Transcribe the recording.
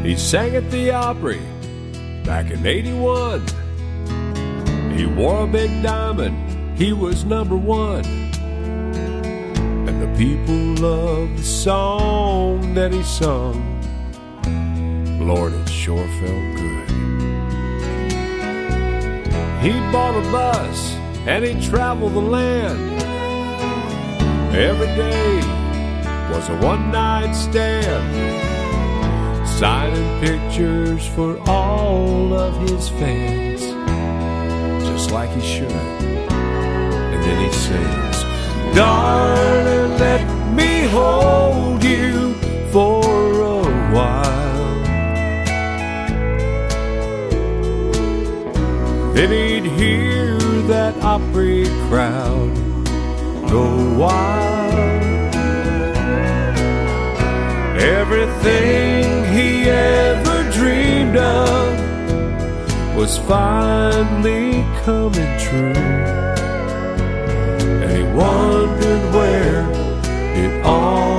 He sang at the Opry back in '81. He wore a big diamond, he was #1. And the people loved the song that he sung. Lord, it sure felt good. He bought a bus and he traveled the land. Every day was a one-night stand, signing pictures for all of his fans, just like he should. And then he sings, darling, let me hold you for a while. Then he'd hear that Opry crowd go wild. Everything he ever dreamed of was finally coming true. And he wondered where it all